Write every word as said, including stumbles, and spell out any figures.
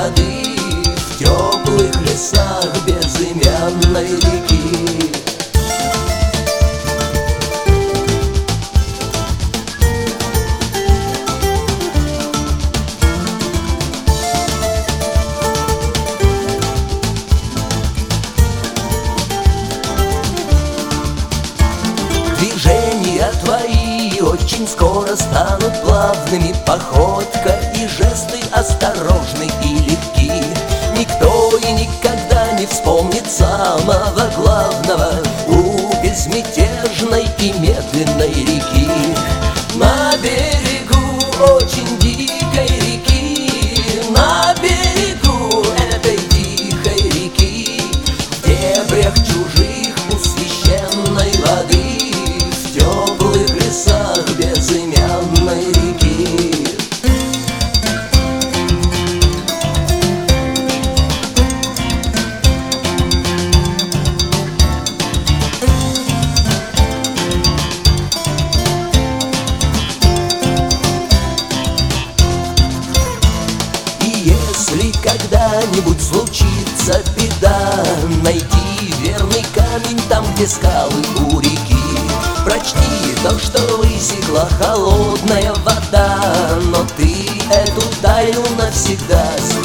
воды в теплых лесах безымянной реки. Движения твои очень скоро станут плавными, походка и жесты осторожны и легки. Никто и никогда не вспомнит самого главного у безмятежной и медленной реки. На берегу очень дикой реки, на берегу этой тихой реки, в дебрях чужих у священной воды, в теплых лесах безымянной реки. Если когда-нибудь случится беда, найди верный камень там, где скалы у реки. Прочти то, что высекла холодная вода, но ты эту тайну навсегда